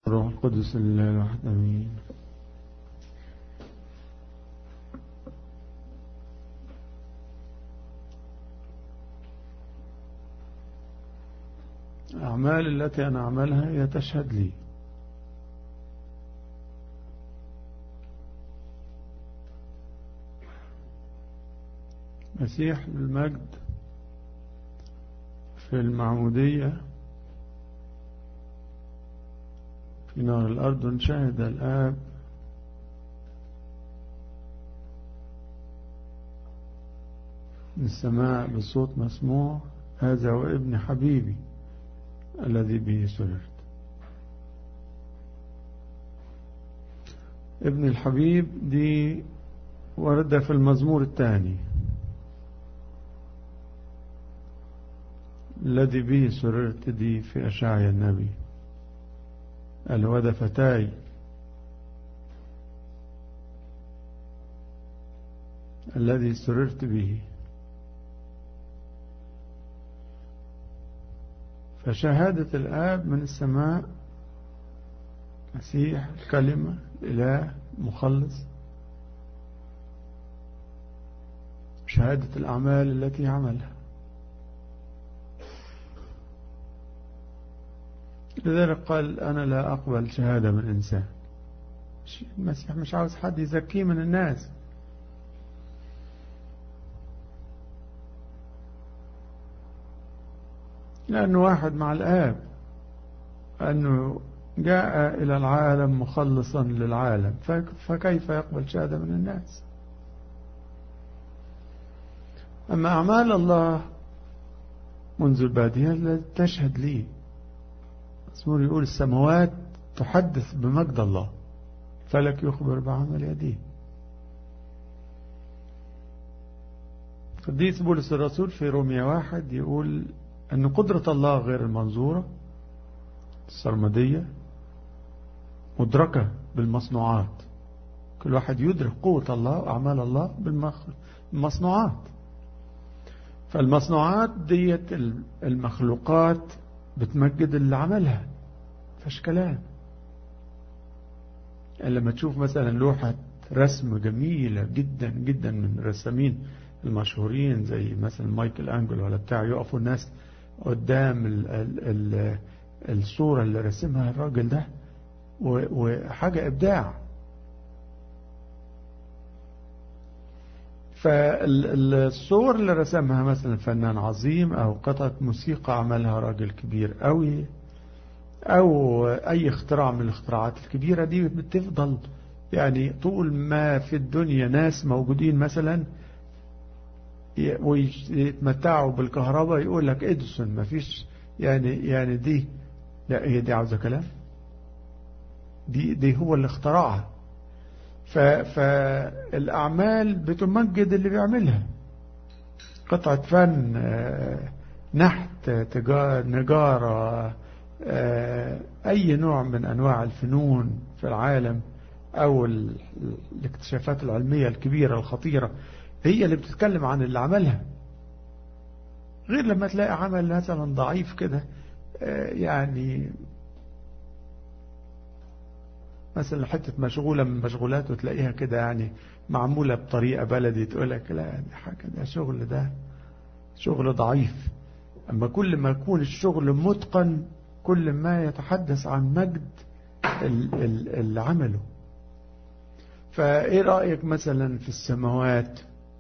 الروح القدس لله الواحد امين. الأعمال التي أنا أعملها هي تشهد لي. مسيح المجد في المعمودية في نهر الأردن شهد الآب من السماء بصوت مسموع: هذا هو ابن حبيبي الذي به سررت. ابن الحبيب دي وردة في المزمور الثاني: الذي به سررت دي في أشعيا النبي. الود فتاي الذي سررت به. فشهادة الآب من السماء: مسيح الكلمة الإله مخلص. شهادة الأعمال التي عملها. لذلك قال: أنا لا أقبل شهادة من إنسان. المسيح مش عاوز حد يزكيه من الناس، لأنه واحد مع الآب، أنه جاء إلى العالم مخلصا للعالم، فكيف يقبل شهادة من الناس؟ أما أعمال الله منذ البادية التي تشهد لي. المزمور يقول: السماوات تحدث بمجد الله، فلك يخبر بعمل يديه. قديس بولس الرسول في رومية 1 يقول أن قدرة الله غير المنظورة السرمدية مدركة بالمصنوعات. كل واحد يدرك قوة الله وأعمال الله بالمصنوعات. فالمصنوعات ديت المخلوقات بتمجد اللي عملها، فاش كلام. لما تشوف مثلا لوحة رسم جميلة جدا جدا من الرسامين المشهورين زي مثلا مايكل أنجلو ولا بتاع، يقفوا الناس قدام الصورة اللي رسمها الراجل ده، وحاجة إبداع. فالصور اللي رسمها مثلا فنان عظيم، أو قطعة موسيقى عملها راجل كبير قوي، أو أي اختراع من الاختراعات الكبيرة دي، بتفضل يعني طول ما في الدنيا ناس موجودين مثلا ويتمتعوا بالكهرباء، يقول لك إديسون ما فيش يعني دي، لا هي دي عاوزة كلام، دي هو اللي اخترعها. فالأعمال بتمجد اللي بيعملها. قطعة فن، نحت، نجارة، أي نوع من أنواع الفنون في العالم، أو الاكتشافات العلمية الكبيرة الخطيرة، هي اللي بتتكلم عن اللي عملها. غير لما تلاقي عمل مثلا ضعيف كده، يعني مثلا حتة مشغولة من مشغولات وتلاقيها كده يعني معمولة بطريقة بلدي، تقول لك لا دي حاجة، ده شغل ضعيف. أما كل ما يكون الشغل متقن، كل ما يتحدث عن مجد اللي عمله. فإيه رأيك مثلا في السماوات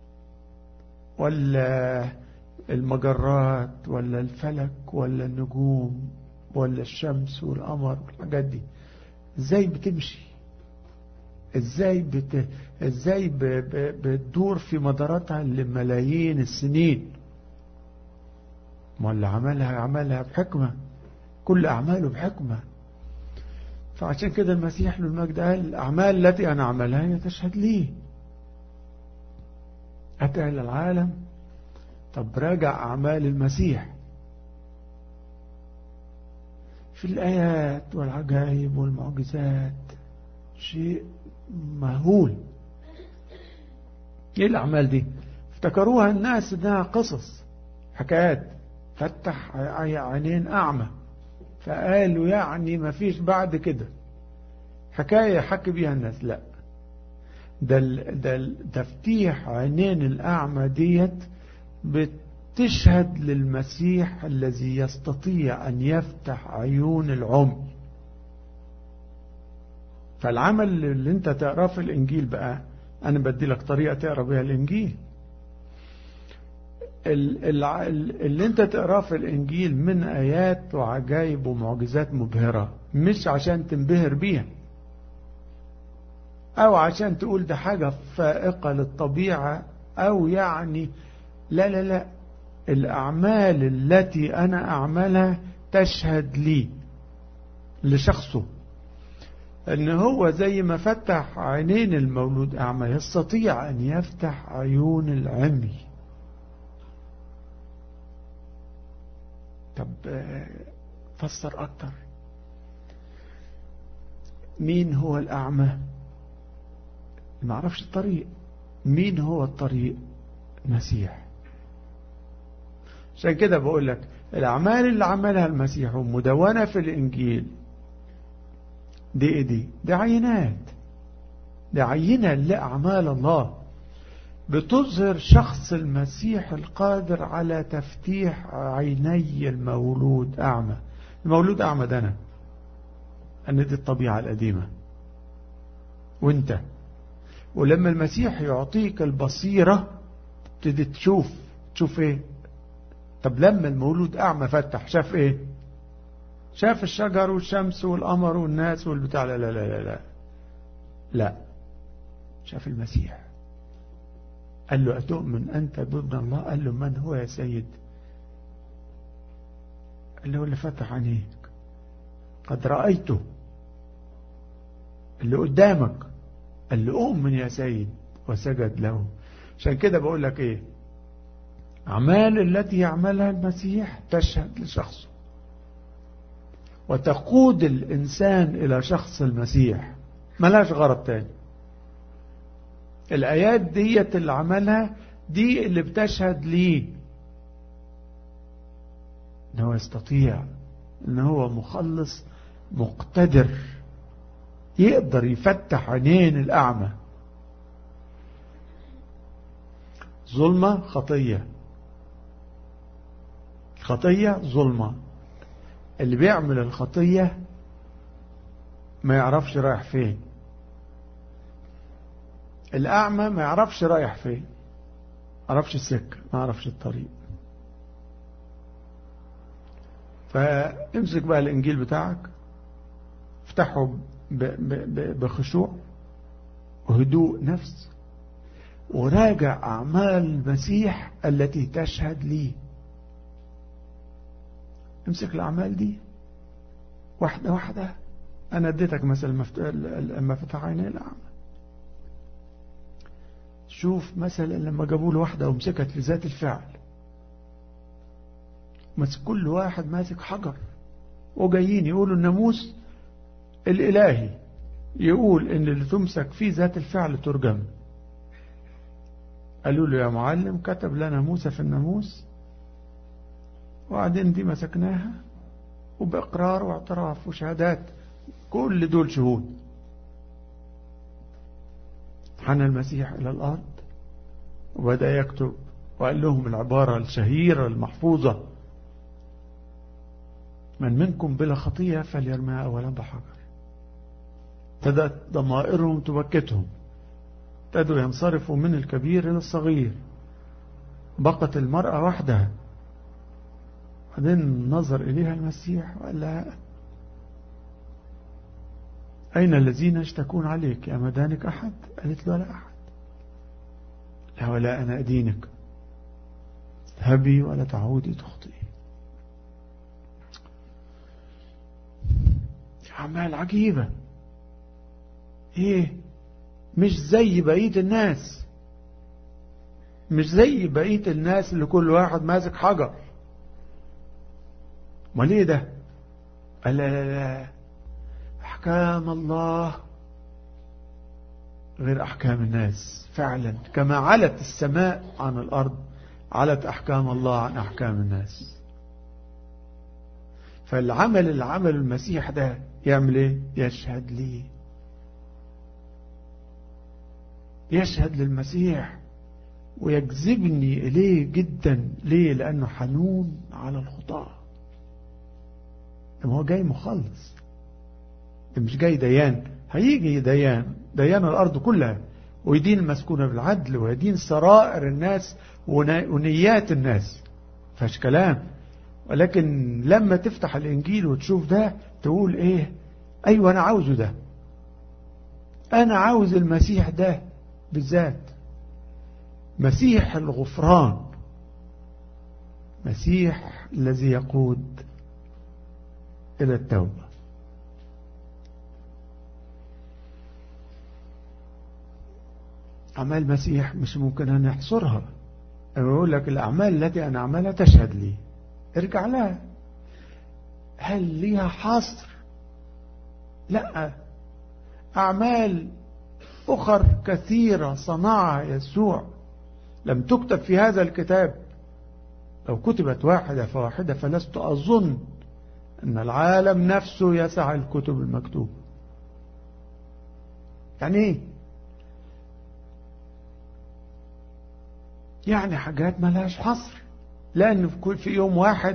ولا المجرات ولا الفلك ولا النجوم ولا الشمس والقمر والحاجات دي، ازاي بتمشي؟ ازاي بتدور في مداراتها لملايين السنين؟ ما اللي عملها بحكمة، كل أعماله بحكمة. فعشان كده المسيح له المجد قال: الأعمال التي أنا أعملها هي تشهد لي. أتى إلى العالم. طب راجع أعمال المسيح في الآيات والعجائب والمعجزات، شيء مهول. ايه الأعمال دي؟ افتكروها الناس انها قصص، حكايات. فتح عينين أعمى، فقالوا يعني ما فيش بعد كده حكاية حكي بيها الناس. لا، ده تفتيح عينين الأعمى ديت بتشهد للمسيح الذي يستطيع أن يفتح عيون العمي. فالعمل اللي انت تقراه في الإنجيل بقى، أنا بدي لك طريقة تقرأ بها الإنجيل. اللي انت تقراه في الإنجيل من آيات وعجائب ومعجزات مبهرة، مش عشان تنبهر بيها أو عشان تقول ده حاجة فائقة للطبيعة أو يعني لا لا لا. الأعمال التي أنا أعملها تشهد لي لشخصه أن هو زي ما فتح عينين المولود أعمى يستطيع أن يفتح عيون العمي. طب فسر أكتر. مين هو الأعمى؟ ما عرفش الطريق. مين هو الطريق؟ المسيح. عشان كده بقول لك الأعمال اللي عملها المسيح ومدونة في الإنجيل دي عينات، دي عينة لأعمال الله بتظهر شخص المسيح القادر على تفتيح عيني المولود أعمى. المولود أعمى ده أنا دي الطبيعة القديمة وانت. ولما المسيح يعطيك البصيرة تبتدي تشوف ايه. طب لما المولود أعمى فتح شاف ايه؟ شاف الشجر والشمس والقمر والناس والبتاع. لا لا لا لا لا، شاف المسيح. قال له أتؤمن أنت بابن الله؟ قال له من هو يا سيد؟ قال له اللي فتح عينيك، قد رأيته اللي قدامك. قال له أؤمن يا سيد وسجد له. عشان كده بقول لك ايه، أعمال التي يعملها المسيح تشهد لشخصه وتقود الإنسان إلى شخص المسيح، ملاش غرض تاني. الآيات ديت اللي عملها دي اللي بتشهد ليه أنه يستطيع، أنه هو مخلص مقتدر يقدر يفتح عينين الأعمى. ظلمة خطية، خطية ظلمة. اللي بيعمل الخطية ما يعرفش رايح فين. الأعمى ما يعرفش رايح فين، ما يعرفش السكة، ما يعرفش الطريق. فامسك بقى الإنجيل بتاعك، افتحه بخشوع وهدوء نفس وراجع أعمال المسيح التي تشهد لي. امسك الأعمال دي واحدة واحدة. أنا اديتك مثل لما فتح عيني الأعمى. شوف مثلا لما جابوا له واحدة ومسكت في ذات الفعل، كل واحد ماسك حجر وجايين يقولوا الناموس الإلهي يقول إن اللي تمسك فيه ذات الفعل ترجم. قالوا له يا معلم كتب لنا موسى في الناموس، وبعدين دي مسكناها وبإقرار واعتراف وشهادات، كل دول شهود. حن المسيح إلى الأرض وبدأ يكتب وقال لهم العبارة الشهيرة المحفوظة: من منكم بلا خطية فليرميها أولا بحجر. ابتدأت ضمائرهم تبكتهم، ابتدوا ينصرفوا من الكبير إلى الصغير. بقت المرأة وحدها. بعدين نظر إليها المسيح وقال لها: أين الذين يشتكون عليك؟ يا مدانك أحد؟ قالت له: لا أحد. لا ولا أنا أدينك، اذهبي ولا تعودي تخطئي. أعمال عجيبة. إيه؟ مش زي بقية الناس، مش زي بقية الناس اللي كل واحد ماسك حجر. ما ليه ده؟ قال لا لا لا، أحكام الله غير أحكام الناس. فعلا كما علت السماء عن الأرض علت أحكام الله عن أحكام الناس. فالعمل اللي عمله المسيح ده يعمل ايه؟ يشهد ليه، يشهد للمسيح ويجذبني إليه جدا. ليه؟ لأنه حنون على الخطاة. هو جاي مخلص، مش جاي ديان. هيجي ديان الأرض كلها، ويدين المسكونة بالعدل، ويدين سرائر الناس ونيات الناس، فاش كلام. ولكن لما تفتح الإنجيل وتشوف ده تقول ايه؟ أيوة أنا عاوزه ده، أنا عاوز المسيح ده بالذات، مسيح الغفران، مسيح الذي يقود إلى التوبة. أعمال المسيح مش ممكن أن نحصرها. أنا بقول لك الأعمال التي أنا أعملها تشهد لي، ارجع لها. هل ليها حصر؟ لا. أعمال أخر كثيرة صنعها يسوع لم تكتب في هذا الكتاب. لو كتبت واحدة فواحدة فلست أظن أن العالم نفسه يسع الكتب المكتوبة. يعني إيه؟ يعني حاجات ما لهاش حصر، لأن في يوم واحد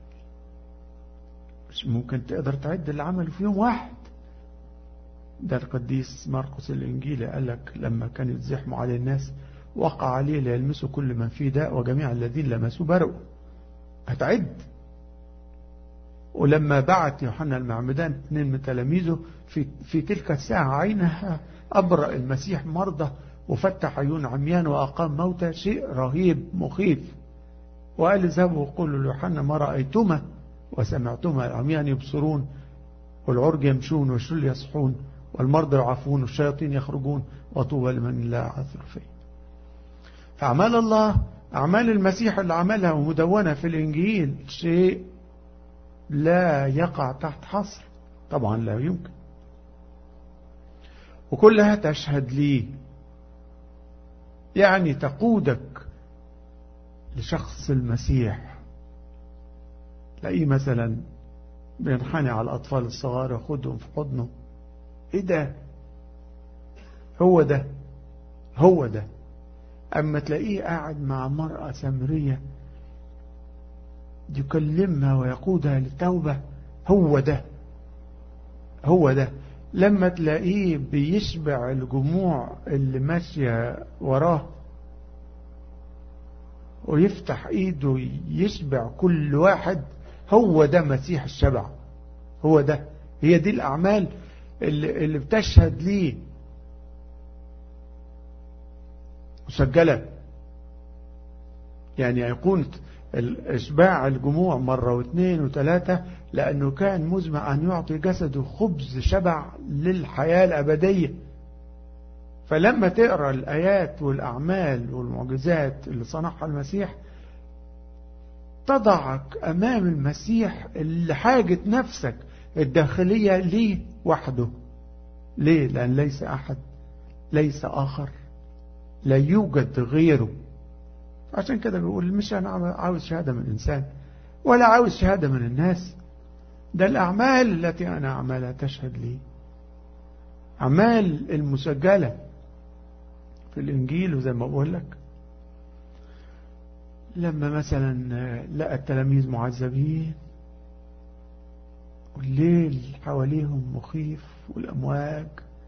مش ممكن تقدر تعد اللي عمله في يوم واحد. ده القديس مرقس الإنجيلي قال لك لما كان يتزحموا عليه الناس وقع عليه ليلمسوا كل من فيه داء وجميع الذين لمسوا برئوا. هتعد. ولما بعت يوحنا المعمدان 2 من تلاميذه في تلك الساعة عينها أبرأ المسيح مرضى وفتح عيون عميان وأقام موتى، شيء رهيب مخيف. وقال اذهبوا وقولوا ليوحنا ما رأيتما وسمعتما، العميان يبصرون والعرج يمشون والشل يصحون والمرضى يعافون والشياطين يخرجون وطوبى لمن لا عذر فيه. فأعمال الله، أعمال المسيح اللي عملها ومدونة في الإنجيل شيء لا يقع تحت حصر، طبعا لا يمكن، وكلها تشهد لي، يعني تقودك لشخص المسيح. تلاقيه مثلا بينحني على الأطفال الصغار ياخدهم في حضنه، ايه ده؟ هو ده، هو ده. اما تلاقيه قاعد مع مرأة سامرية يكلمها ويقودها للتوبة، هو ده، هو ده. لما تلاقيه بيشبع الجموع اللي ماشية وراه ويفتح ايده يشبع كل واحد، هو ده مسيح الشبع، هو ده. هي دي الأعمال اللي بتشهد ليه مسجلة. يعني يكون إشباع الجموع مرة واثنين وثلاثة، لأنه كان مزمع أن يعطي جسده خبز شبع للحياة الأبدية. فلما تقرأ الآيات والأعمال والمعجزات اللي صنعها المسيح تضعك أمام المسيح اللي حاجة نفسك الداخلية ليه وحده. ليه؟ لأن ليس أحد، ليس آخر، لا يوجد غيره. عشان كده بيقول مش أنا عاوز شهادة من الإنسان ولا عاوز شهادة من الناس، ده الأعمال التي أنا أعملها تشهد لي، أعمال المسجلة في الإنجيل. وزي ما بقول لك لما مثلا لقى التلاميذ معذبين والليل حواليهم مخيف والأمواج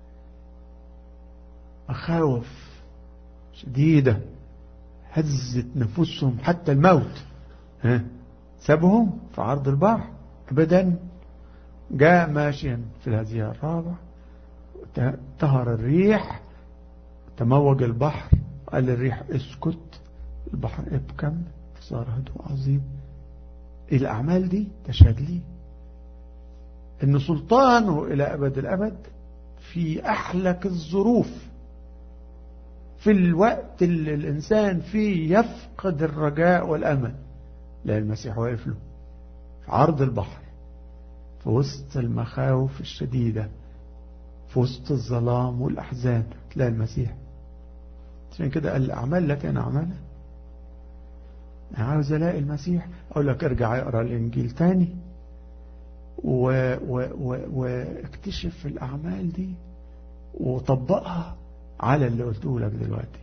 مخاوف شديدة هزت نفوسهم حتى الموت، سابهم في عرض البحر أبدا. جاء ماشيا في الهزيع الرابع طهر الريح، تموج البحر، قال الريح اسكت، البحر ابكم، صار هدوء عظيم. الأعمال دي تشهد لي إن سلطانه إلى أبد الأبد في أحلك الظروف، في الوقت اللي الإنسان فيه يفقد الرجاء والأمل، لا المسيح واقف له في عرض البحر، في وسط المخاوف الشديدة، في وسط الظلام والأحزان، تلاقي المسيح. عشان كده قال الأعمال التي أنا أعملها، أنا عاوز ألاقي المسيح. أقول لك ارجع اقرأ الإنجيل تاني، واكتشف الأعمال دي وطبقها على اللي قلته لك دلوقتي.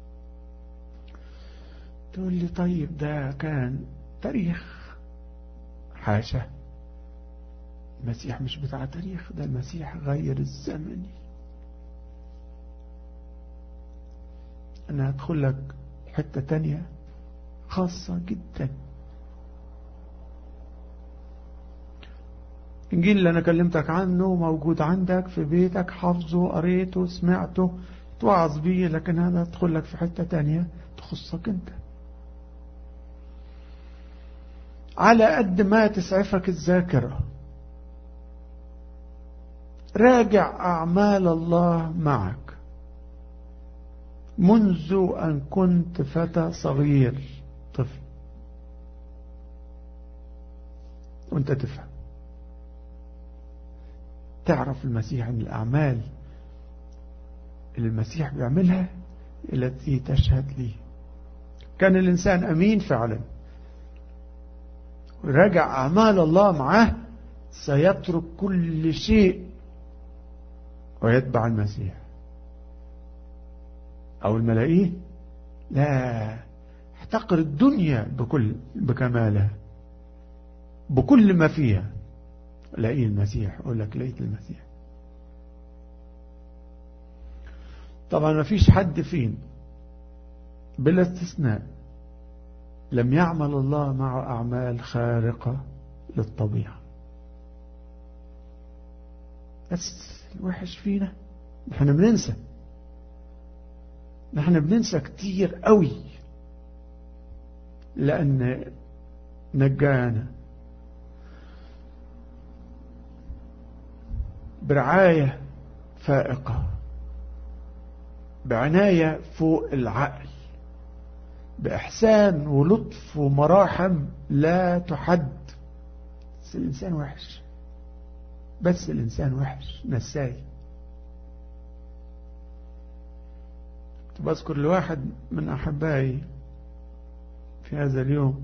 تقول لي طيب ده كان تاريخ. حاشا، المسيح مش بتاع تاريخ، ده المسيح غير الزمني. أنا هدخل لك حتة تانية خاصة جدا. الإنجيل اللي أنا كلمتك عنه موجود عندك في بيتك، حافظه، قريته، سمعته، توعظ بيه، لكن هذا هدخل لك في حتة تانية تخصك أنت. على قد ما تسعفك الذاكرة راجع أعمال الله معك منذ أن كنت فتى صغير، طفل، وانت تفهم تعرف المسيح ان الأعمال اللي المسيح بيعملها التي تشهد لي. كان الإنسان أمين فعلا، وراجع أعمال الله معه، سيترك كل شيء ويتبع المسيح. أو الملائيه لا، احتقر الدنيا بكمالها بكل ما فيها، لاقيه المسيح. أقول لك لقيت المسيح. طبعا ما فيش حد فين بلا استثناء لم يعمل الله مع أعمال خارقة للطبيعة. بس الوحش فينا نحن بننسى كتير قوي، لأن نجانا برعاية فائقة، بعناية فوق العقل، بإحسان ولطف ومراحم لا تحد. بس الإنسان وحش، بس الإنسان وحش نساي. بذكر لواحد من أحبائي في هذا اليوم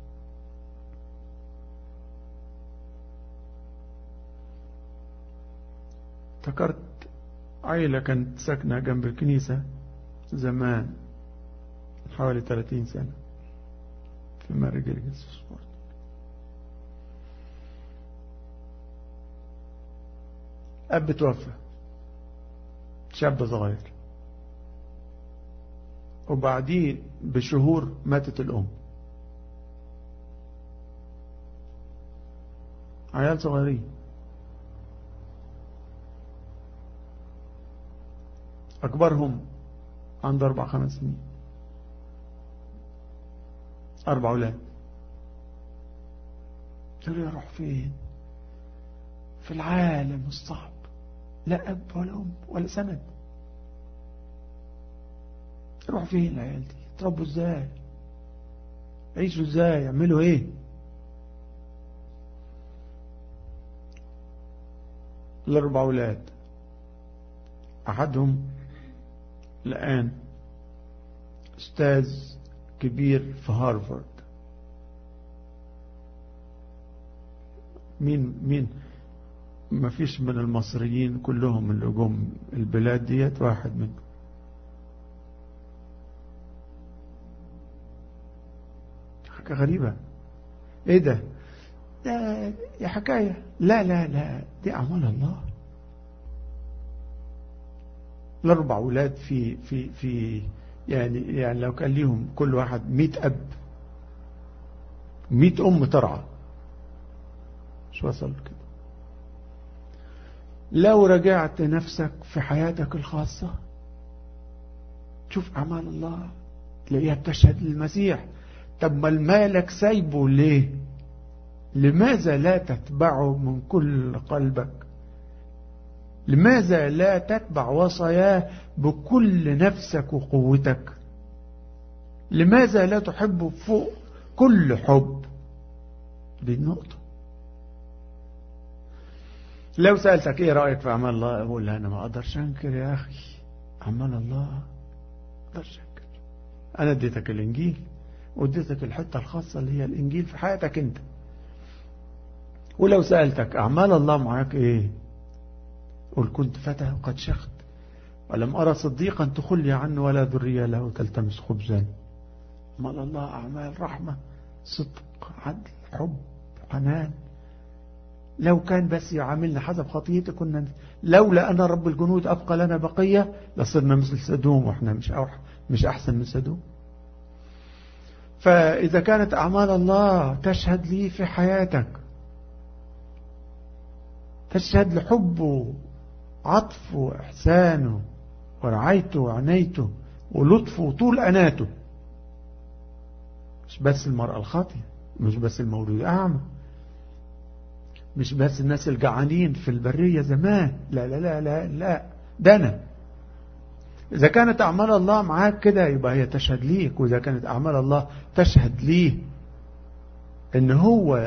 افتكرت عائلة كانت ساكنة جنب الكنيسة زمان حوالي 30 سنة في مارج الجسوس. أب توفى، شاب صغير، وبعديه بشهور ماتت الأم. عيال صغيرين، أكبرهم عنده 4-5 سنين، 4 أولاد. قالوا يروح فين في العالم الصعب؟ لا أب ولا أم ولا سند. يروح فين العيال دي؟ يتربوا ازاي؟ يعيشوا ازاي؟ يعملوا ايه؟ ال4 أولاد أحدهم الآن أستاذ كبير في هارفارد. مين ما فيش من المصريين كلهم اللي جم البلاد ديت واحد منهم. حاجة غريبة. ايه ده يا حكاية؟ لا دي أعمال الله. ال4 أولاد في يعني لو كان ليهم كل واحد 100 أب 100 أم ترعى، شو وصل كده؟ لو رجعت نفسك في حياتك الخاصة تشوف أعمال الله تلاقيها بتشهد للمسيح. طب ما المالك سايبه ليه؟ لماذا لا تتبعه من كل قلبك؟ لماذا لا تتبع وصاياه بكل نفسك وقوتك؟ لماذا لا تحبه فوق كل حب؟ دي النقطة. لو سألتك ايه رأيك في أعمال الله، أقول أنا ما أقدرش أنكر يا أخي أعمال الله، ما أقدرش أنكر. أنا اديتك الإنجيل واديتك الحتة الخاصة اللي هي الإنجيل في حياتك أنت. ولو سألتك أعمال الله معاك إيه؟ قل كنت فتى وقد شخت ولم أرى صديقا تخلي عنه ولا ذرية له تلتمس خبزا. أعمال الله أعمال رحمة، صدق، عدل، حب، حنان. لو كان بس يعاملنا حسب خطيئته كنا، لولا أن رب الجنود أبقى لنا بقية لصرنا مثل سدوم، وإحنا مش أحسن من سدوم. فإذا كانت أعمال الله تشهد لي في حياتك، تشهد لحبه، عطفه، إحسانه، ورعايته وعنايته ولطفه وطول أناته، مش بس المرأة الخاطئة، مش بس المولود أعمى، مش بس الناس الجعانين في البرية زمان، لا لا لا لا لا، ده أنا. إذا كانت أعمال الله معاك كده يبقى هي تشهد ليك. وإذا كانت أعمال الله تشهد ليه إن هو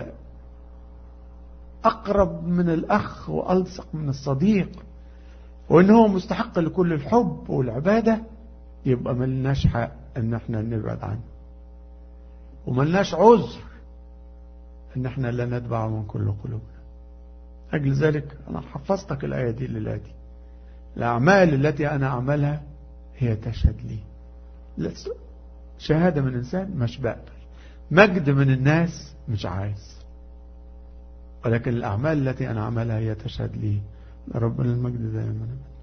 أقرب من الأخ وألصق من الصديق، وإن هو مستحق لكل الحب والعبادة، يبقى ملناش حق إن احنا نبعد عنه، وملناش عذر إن احنا لا نتبع من كل قلوبنا. أجل ذلك أنا حفظتك الآية دي للآتي: الأعمال التي أنا أعملها هي تشهد لي. شهادة من إنسان مش بقبل، مجد من الناس مش عايز، ولكن الأعمال التي أنا أعملها هي تشهد لي. ربنا المجد دائما.